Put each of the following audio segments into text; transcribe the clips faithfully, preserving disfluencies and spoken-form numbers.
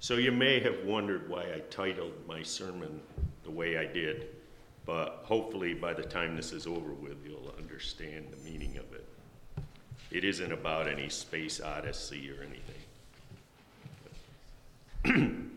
So you may have wondered why I titled my sermon the way I did, but hopefully by the time this is over with, you'll understand the meaning of it. It isn't about any space odyssey or anything.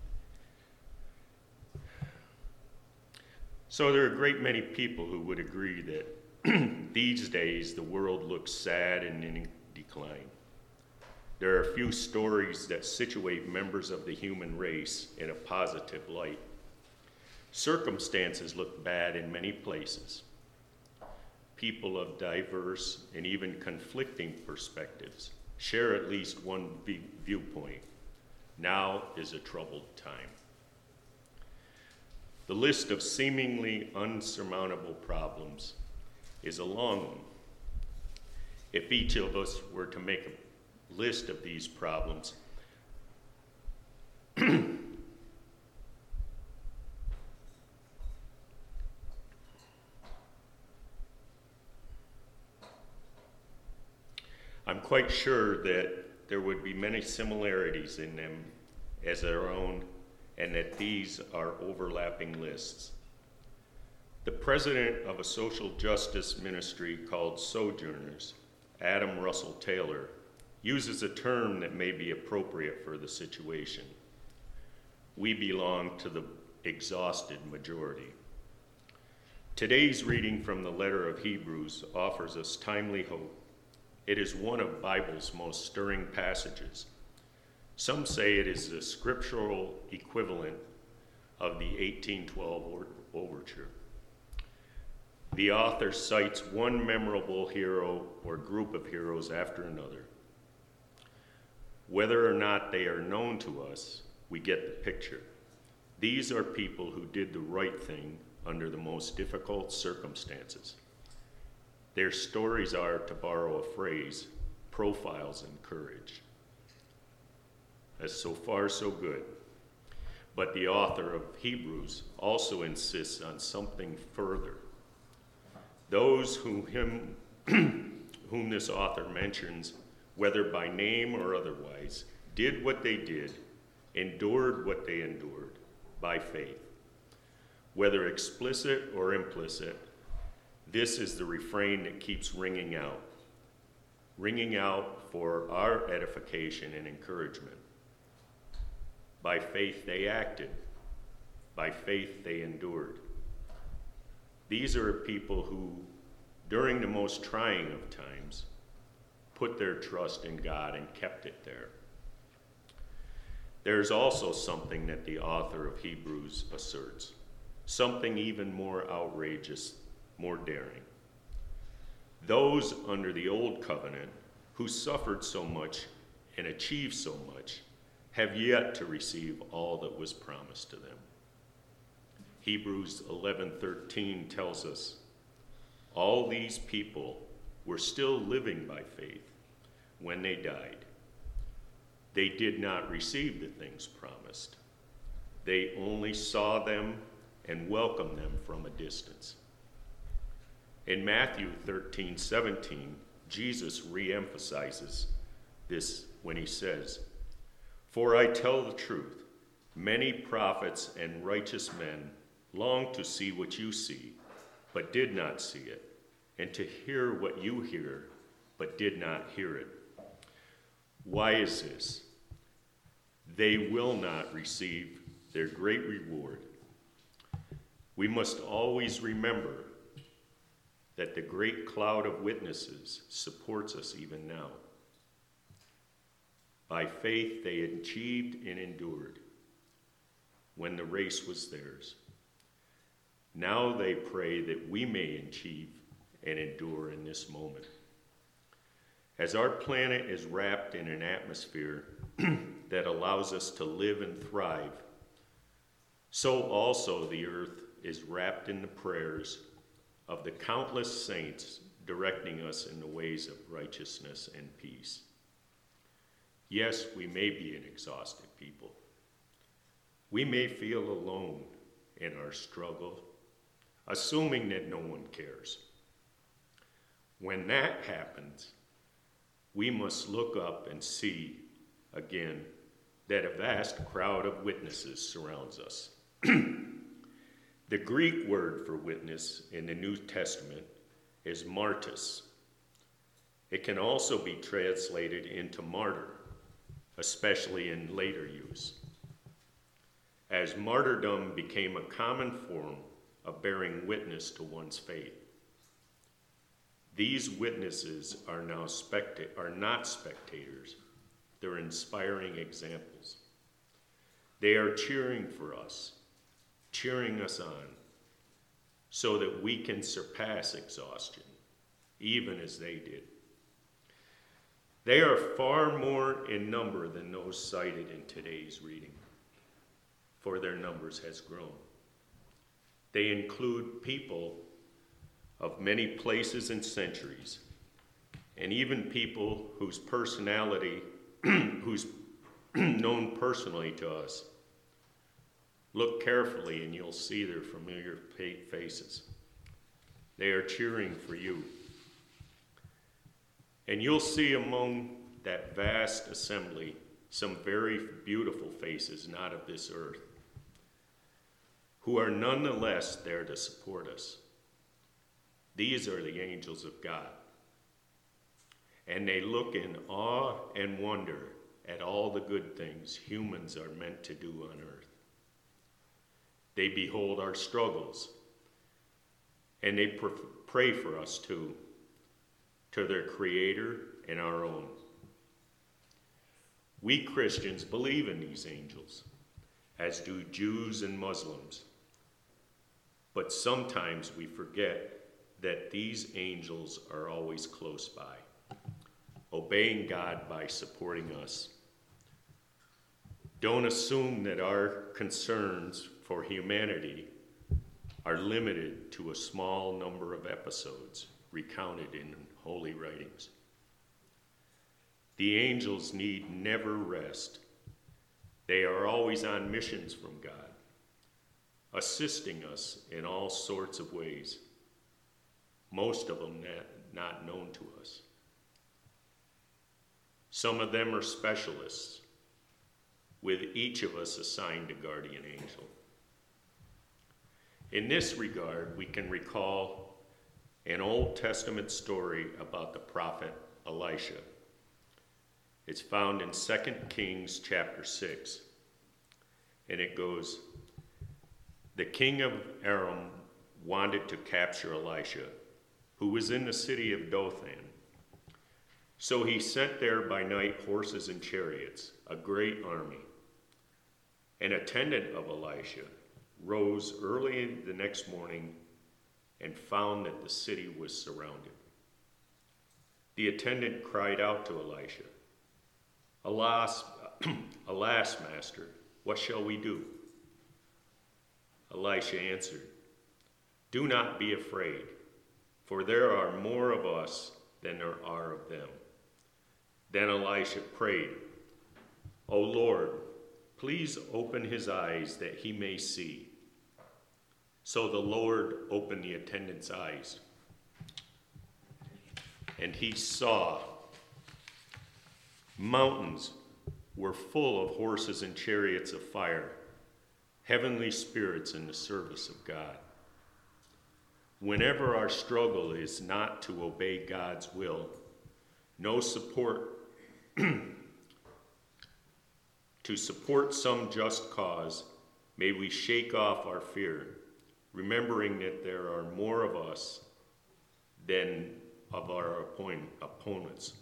So there are a great many people who would agree that these days the world looks sad and in decline. There are a few stories that situate members of the human race in a positive light. Circumstances look bad in many places. People of diverse and even conflicting perspectives share at least one v- viewpoint. Now is a troubled time. The list of seemingly unsurmountable problems is a long one. If each of us were to make a list of these problems, I'm quite sure that there would be many similarities in them as our own, and that these are overlapping lists. The president of a social justice ministry called Sojourners, Adam Russell Taylor, uses a term that may be appropriate for the situation. We belong to the exhausted majority. Today's reading from the letter of Hebrews offers us timely hope. It is one of the Bible's most stirring passages. Some say it is the scriptural equivalent of the eighteen twelve overture. The author cites one memorable hero or group of heroes after another. Whether or not they are known to us, we get the picture. These are people who did the right thing under the most difficult circumstances. Their stories are, to borrow a phrase, profiles in courage. As so far, so good. But the author of Hebrews also insists on something further. Those whom, him, whom this author mentions, whether by name or otherwise, did what they did, endured what they endured by faith. Whether explicit or implicit, this is the refrain that keeps ringing out, ringing out for our edification and encouragement. By faith they acted. By faith they endured. These are people who, during the most trying of times, put their trust in God and kept it there. There's also something that the author of Hebrews asserts, something even more outrageous, more daring. Those under the old covenant who suffered so much and achieved so much have yet to receive all that was promised to them. Hebrews eleven thirteen tells us, all these people were still living by faith when they died. They did not receive the things promised. They only saw them and welcomed them from a distance. In Matthew thirteen seventeen, Jesus re-emphasizes this when he says, for I tell the truth, many prophets and righteous men longed to see what you see, but did not see it, and to hear what you hear, but did not hear it. Why is this? They will not receive their great reward. We must always remember that the great cloud of witnesses supports us even now. By faith they achieved and endured when the race was theirs. Now they pray that we may achieve and endure in this moment. As our planet is wrapped in an atmosphere that allows us to live and thrive, so also the earth is wrapped in the prayers of the countless saints directing us in the ways of righteousness and peace. Yes, we may be an exhausted people. We may feel alone in our struggle, assuming that no one cares. When that happens, we must look up and see again that a vast crowd of witnesses surrounds us. The Greek word for witness in the New Testament is martys. It can also be translated into martyr, especially in later use, as martyrdom became a common form of bearing witness to one's faith. These witnesses are now specta- are not spectators. They're inspiring examples. They are cheering for us, cheering us on, so that we can surpass exhaustion, even as they did. They are far more in number than those cited in today's reading, for their numbers has grown. They include people of many places and centuries, and even people whose personality, who's known personally to us. Look carefully and you'll see their familiar faces. They are cheering for you. And you'll see among that vast assembly some very beautiful faces not of this earth, who are nonetheless there to support us. These are the angels of God. And they look in awe and wonder at all the good things humans are meant to do on earth. They behold our struggles, and they pr- pray for us too, to their Creator and our own. We Christians believe in these angels, as do Jews and Muslims. But sometimes we forget that these angels are always close by, obeying God by supporting us. Don't assume that our concerns for humanity are limited to a small number of episodes recounted in holy writings. The angels need never rest. They are always on missions from God, assisting us in all sorts of ways, most of them not known to us. Some of them are specialists, with each of us assigned a guardian angel. In this regard, we can recall an Old Testament story about the prophet Elisha. It's found in Second Kings chapter six, and it goes, "The king of Aram wanted to capture Elisha, who was in the city of Dothan. So he sent there by night horses and chariots, a great army. An attendant of Elisha rose early the next morning and found that the city was surrounded. The attendant cried out to Elisha, 'Alas, alas, master, what shall we do?' Elisha answered, 'Do not be afraid, for there are more of us than there are of them.' Then Elisha prayed, 'O Lord, please open his eyes that he may see.' So the Lord opened the attendant's eyes, and he saw mountains were full of horses and chariots of fire, heavenly spirits in the service of God." Whenever our struggle is not to obey God's will, no support to support some just cause, may we shake off our fear, remembering that there are more of us than of our opponents.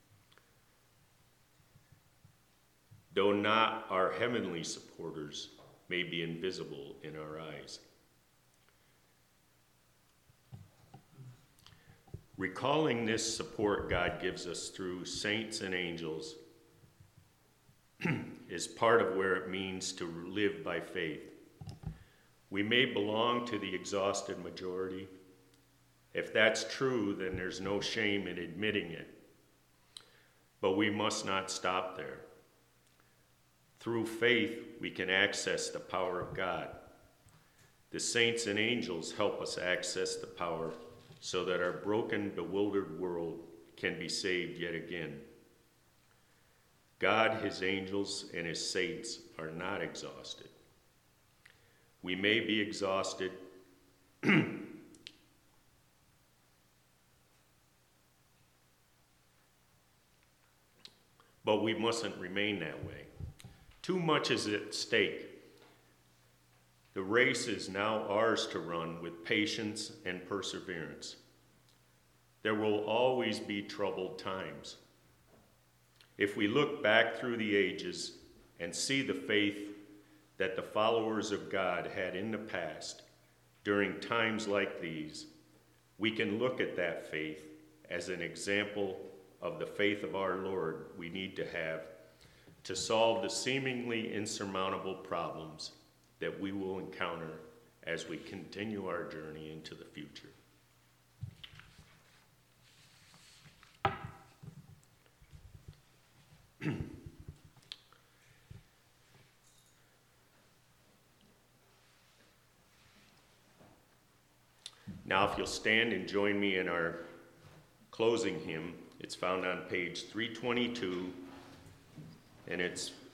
Though not our heavenly supporters may be invisible in our eyes. Recalling this support God gives us through saints and angels is part of where it means to live by faith. We may belong to the exhausted majority. If that's true, then there's no shame in admitting it. But we must not stop there. Through faith, we can access the power of God. The saints and angels help us access the power so that our broken, bewildered world can be saved yet again. God, his angels, and his saints are not exhausted. We may be exhausted, but we mustn't remain that way. Too much is at stake. The race is now ours to run with patience and perseverance. There will always be troubled times. If we look back through the ages and see the faith that the followers of God had in the past during times like these, we can look at that faith as an example of the faith of our Lord we need to have to solve the seemingly insurmountable problems that we will encounter as we continue our journey into the future. Now, if you'll stand and join me in our closing hymn, it's found on page three twenty-two, and it's